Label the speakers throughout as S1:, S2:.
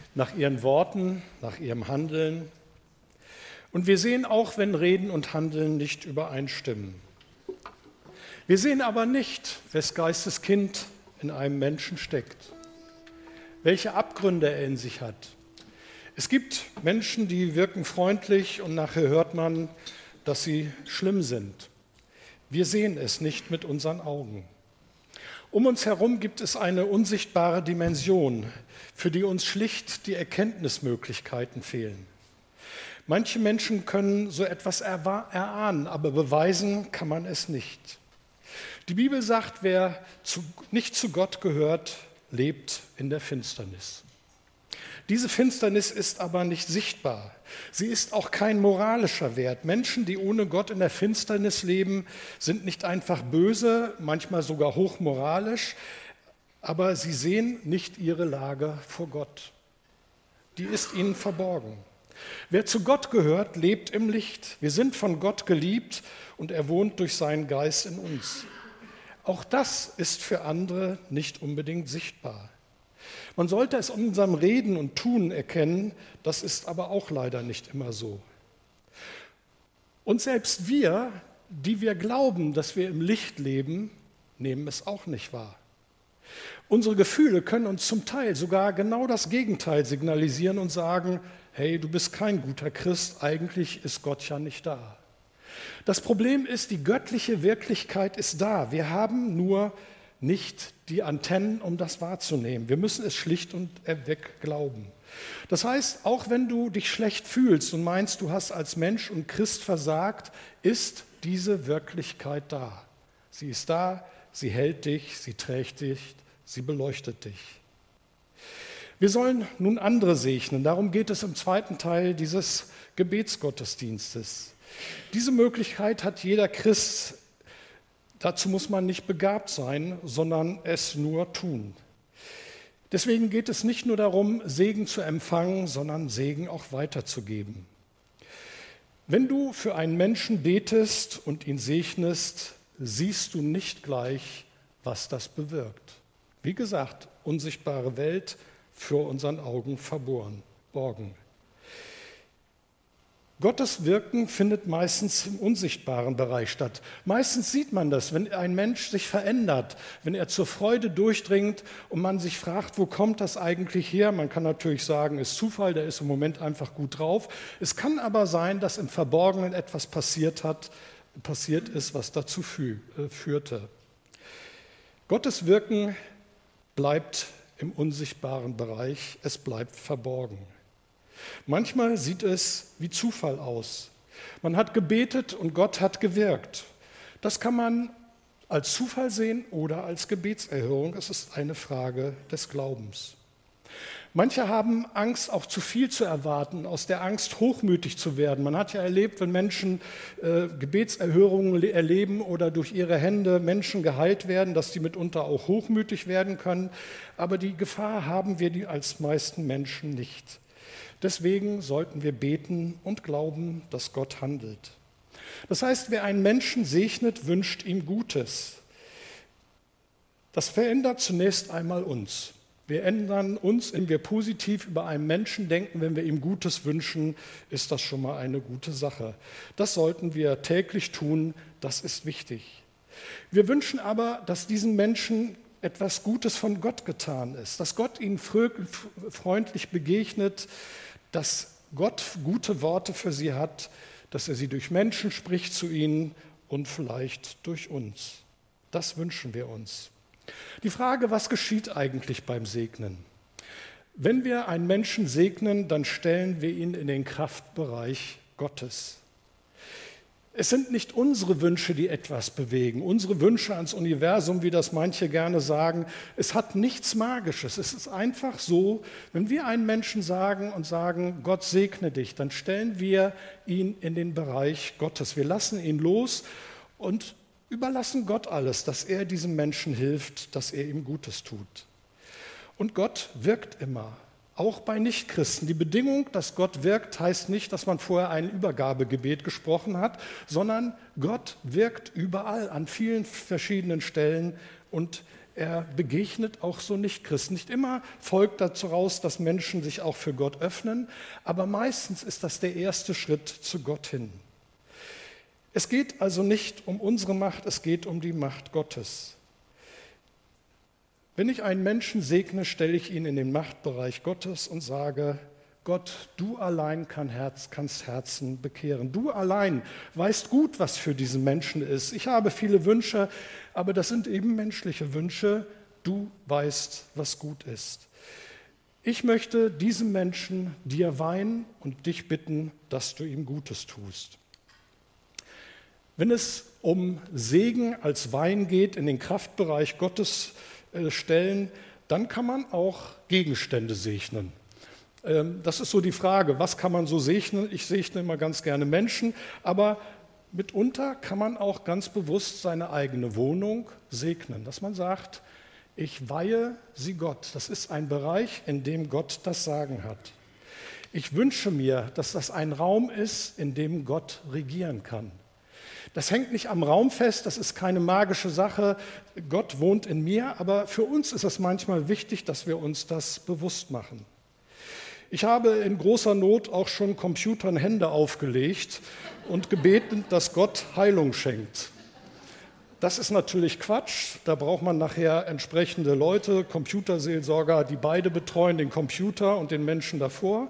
S1: nach ihren Worten, nach ihrem Handeln. Und wir sehen auch, wenn Reden und Handeln nicht übereinstimmen. Wir sehen aber nicht, wes Geistes Kind in einem Menschen steckt, welche Abgründe er in sich hat. Es gibt Menschen, die wirken freundlich und nachher hört man, dass sie schlimm sind. Wir sehen es nicht mit unseren Augen. Um uns herum gibt es eine unsichtbare Dimension, für die uns schlicht die Erkenntnismöglichkeiten fehlen. Manche Menschen können so etwas erahnen, aber beweisen kann man es nicht. Die Bibel sagt, wer nicht zu Gott gehört, lebt in der Finsternis. Diese Finsternis ist aber nicht sichtbar. Sie ist auch kein moralischer Wert. Menschen, die ohne Gott in der Finsternis leben, sind nicht einfach böse, manchmal sogar hochmoralisch, aber sie sehen nicht ihre Lage vor Gott. Die ist ihnen verborgen. Wer zu Gott gehört, lebt im Licht. Wir sind von Gott geliebt und er wohnt durch seinen Geist in uns. Auch das ist für andere nicht unbedingt sichtbar. Man sollte es in unserem Reden und Tun erkennen, das ist aber auch leider nicht immer so. Und selbst wir, die wir glauben, dass wir im Licht leben, nehmen es auch nicht wahr. Unsere Gefühle können uns zum Teil sogar genau das Gegenteil signalisieren und sagen, hey, du bist kein guter Christ, eigentlich ist Gott ja nicht da. Das Problem ist, die göttliche Wirklichkeit ist da. Wir haben nur nicht die Antennen, um das wahrzunehmen. Wir müssen es schlicht und erweg glauben. Das heißt, auch wenn du dich schlecht fühlst und meinst, du hast als Mensch und Christ versagt, ist diese Wirklichkeit da. Sie ist da, sie hält dich, sie trägt dich, sie beleuchtet dich. Wir sollen nun andere segnen. Darum geht es im zweiten Teil dieses Gebetsgottesdienstes. Diese Möglichkeit hat jeder Christ. Dazu muss man nicht begabt sein, sondern es nur tun. Deswegen geht es nicht nur darum, Segen zu empfangen, sondern Segen auch weiterzugeben. Wenn du für einen Menschen betest und ihn segnest, siehst du nicht gleich, was das bewirkt. Wie gesagt, unsichtbare Welt, für unseren Augen verborgen. Gottes Wirken findet meistens im unsichtbaren Bereich statt. Meistens sieht man das, wenn ein Mensch sich verändert, wenn er zur Freude durchdringt und man sich fragt, wo kommt das eigentlich her? Man kann natürlich sagen, es ist Zufall, der ist im Moment einfach gut drauf. Es kann aber sein, dass im Verborgenen etwas passiert ist, was dazu führte. Gottes Wirken bleibt im unsichtbaren Bereich, es bleibt verborgen. Manchmal sieht es wie Zufall aus. Man hat gebetet und Gott hat gewirkt. Das kann man als Zufall sehen oder als Gebetserhörung. Es ist eine Frage des Glaubens. Manche haben Angst, auch zu viel zu erwarten, aus der Angst hochmütig zu werden. Man hat ja erlebt, wenn Menschen Gebetserhörungen erleben oder durch ihre Hände Menschen geheilt werden, dass die mitunter auch hochmütig werden können. Aber die Gefahr haben wir als meisten Menschen nicht. Deswegen sollten wir beten und glauben, dass Gott handelt. Das heißt, wer einen Menschen segnet, wünscht ihm Gutes. Das verändert zunächst einmal uns. Wir ändern uns, wenn wir positiv über einen Menschen denken, wenn wir ihm Gutes wünschen, ist das schon mal eine gute Sache. Das sollten wir täglich tun, das ist wichtig. Wir wünschen aber, dass diesen Menschen etwas Gutes von Gott getan ist, dass Gott ihnen freundlich begegnet, dass Gott gute Worte für sie hat, dass er sie durch Menschen spricht zu ihnen und vielleicht durch uns. Das wünschen wir uns. Die Frage, was geschieht eigentlich beim Segnen? Wenn wir einen Menschen segnen, dann stellen wir ihn in den Kraftbereich Gottes. Es sind nicht unsere Wünsche, die etwas bewegen, unsere Wünsche ans Universum, wie das manche gerne sagen. Es hat nichts Magisches. Es ist einfach so, wenn wir einen Menschen sagen, Gott segne dich, dann stellen wir ihn in den Bereich Gottes. Wir lassen ihn los und überlassen Gott alles, dass er diesem Menschen hilft, dass er ihm Gutes tut. Und Gott wirkt immer, auch bei Nichtchristen. Die Bedingung, dass Gott wirkt, heißt nicht, dass man vorher ein Übergabegebet gesprochen hat, sondern Gott wirkt überall, an vielen verschiedenen Stellen und er begegnet auch so Nichtchristen. Nicht immer folgt daraus, dass Menschen sich auch für Gott öffnen, aber meistens ist das der erste Schritt zu Gott hin. Es geht also nicht um unsere Macht, es geht um die Macht Gottes. Wenn ich einen Menschen segne, stelle ich ihn in den Machtbereich Gottes und sage: Gott, du allein kannst Herzen bekehren. Du allein weißt gut, was für diesen Menschen ist. Ich habe viele Wünsche, aber das sind eben menschliche Wünsche. Du weißt, was gut ist. Ich möchte diesem Menschen dir weihen und dich bitten, dass du ihm Gutes tust. Wenn es um Segen als Wein geht, in den Kraftbereich Gottes stellen, dann kann man auch Gegenstände segnen. Das ist so die Frage, was kann man so segnen? Ich segne immer ganz gerne Menschen, aber mitunter kann man auch ganz bewusst seine eigene Wohnung segnen, dass man sagt: Ich weihe sie Gott. Das ist ein Bereich, in dem Gott das Sagen hat. Ich wünsche mir, dass das ein Raum ist, in dem Gott regieren kann. Das hängt nicht am Raum fest, das ist keine magische Sache. Gott wohnt in mir, aber für uns ist es manchmal wichtig, dass wir uns das bewusst machen. Ich habe in großer Not auch schon Computern Hände aufgelegt und gebeten, dass Gott Heilung schenkt. Das ist natürlich Quatsch, da braucht man nachher entsprechende Leute, Computerseelsorger, die beide betreuen, den Computer und den Menschen davor.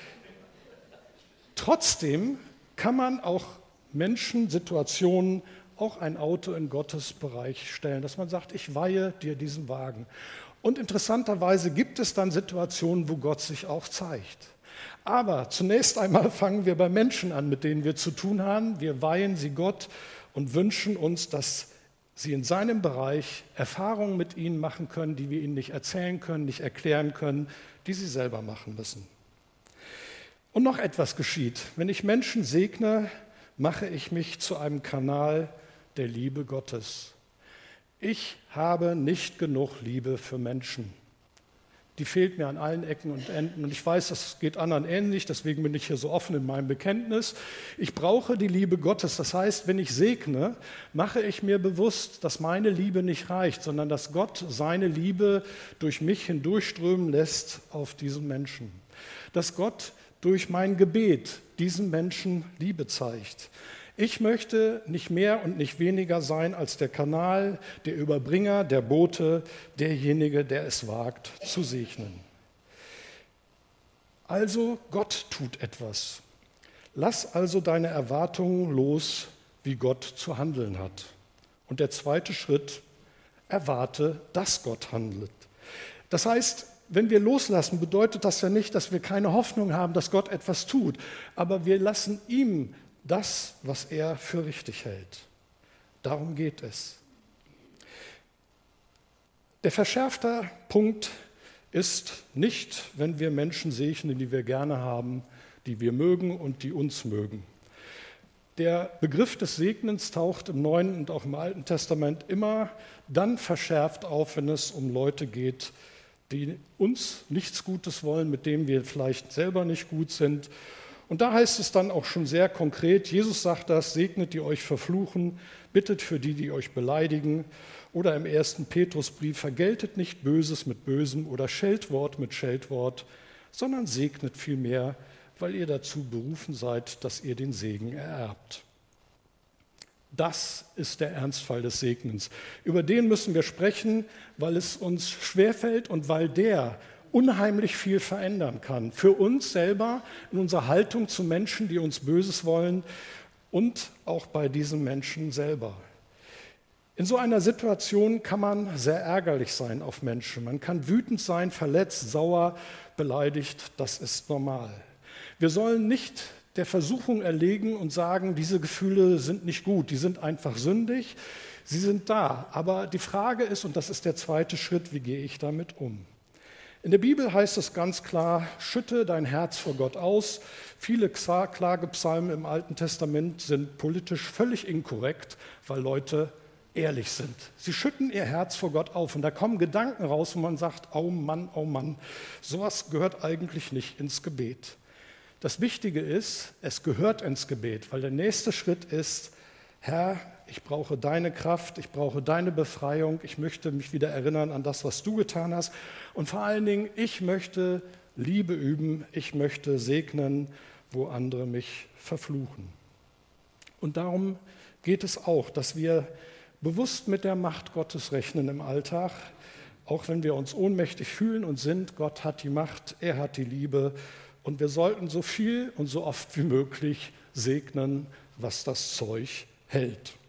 S1: Trotzdem kann man auch Menschen, Situationen, auch ein Auto in Gottes Bereich stellen, dass man sagt: Ich weihe dir diesen Wagen. Und interessanterweise gibt es dann Situationen, wo Gott sich auch zeigt. Aber zunächst einmal fangen wir bei Menschen an, mit denen wir zu tun haben. Wir weihen sie Gott und wünschen uns, dass sie in seinem Bereich Erfahrungen mit ihnen machen können, die wir ihnen nicht erzählen können, nicht erklären können, die sie selber machen müssen. Und noch etwas geschieht. Wenn ich Menschen segne, mache ich mich zu einem Kanal der Liebe Gottes. Ich habe nicht genug Liebe für Menschen. Die fehlt mir an allen Ecken und Enden. Und ich weiß, das geht anderen ähnlich, deswegen bin ich hier so offen in meinem Bekenntnis. Ich brauche die Liebe Gottes. Das heißt, wenn ich segne, mache ich mir bewusst, dass meine Liebe nicht reicht, sondern dass Gott seine Liebe durch mich hindurchströmen lässt auf diesen Menschen. Dass Gott durch mein Gebet diesen Menschen Liebe zeigt. Ich möchte nicht mehr und nicht weniger sein als der Kanal, der Überbringer, der Bote, derjenige, der es wagt, zu segnen. Also Gott tut etwas. Lass also deine Erwartungen los, wie Gott zu handeln hat. Und der zweite Schritt: erwarte, dass Gott handelt. Das heißt, wenn wir loslassen, bedeutet das ja nicht, dass wir keine Hoffnung haben, dass Gott etwas tut, aber wir lassen ihm das, was er für richtig hält. Darum geht es. Der verschärfte Punkt ist nicht, wenn wir Menschen segnen, die wir gerne haben, die wir mögen und die uns mögen. Der Begriff des Segnens taucht im Neuen und auch im Alten Testament immer dann verschärft auf, wenn es um Leute geht, die uns nichts Gutes wollen, mit denen wir vielleicht selber nicht gut sind. Und da heißt es dann auch schon sehr konkret, Jesus sagt das: Segnet die euch verfluchen, bittet für die, die euch beleidigen. Oder im 1. Petrusbrief: Vergeltet nicht Böses mit Bösem oder Scheltwort mit Scheltwort, sondern segnet vielmehr, weil ihr dazu berufen seid, dass ihr den Segen ererbt. Das ist der Ernstfall des Segnens. Über den müssen wir sprechen, weil es uns schwerfällt und weil der unheimlich viel verändern kann. Für uns selber, in unserer Haltung zu Menschen, die uns Böses wollen, und auch bei diesen Menschen selber. In so einer Situation kann man sehr ärgerlich sein auf Menschen. Man kann wütend sein, verletzt, sauer, beleidigt. Das ist normal. Wir sollen nicht der Versuchung erlegen und sagen, diese Gefühle sind nicht gut, die sind einfach sündig. Sie sind da. Aber die Frage ist, und das ist der zweite Schritt: wie gehe ich damit um? In der Bibel heißt es ganz klar: Schütte dein Herz vor Gott aus. Viele Klagepsalmen im Alten Testament sind politisch völlig inkorrekt, weil Leute ehrlich sind. Sie schütten ihr Herz vor Gott auf und da kommen Gedanken raus, wo man sagt: oh Mann, sowas gehört eigentlich nicht ins Gebet. Das Wichtige ist, es gehört ins Gebet, weil der nächste Schritt ist: Herr, ich brauche deine Kraft, ich brauche deine Befreiung, ich möchte mich wieder erinnern an das, was du getan hast. Und vor allen Dingen, ich möchte Liebe üben, ich möchte segnen, wo andere mich verfluchen. Und darum geht es auch, dass wir bewusst mit der Macht Gottes rechnen im Alltag, auch wenn wir uns ohnmächtig fühlen und sind. Gott hat die Macht, er hat die Liebe und wir sollten so viel und so oft wie möglich segnen, was das Zeug hält.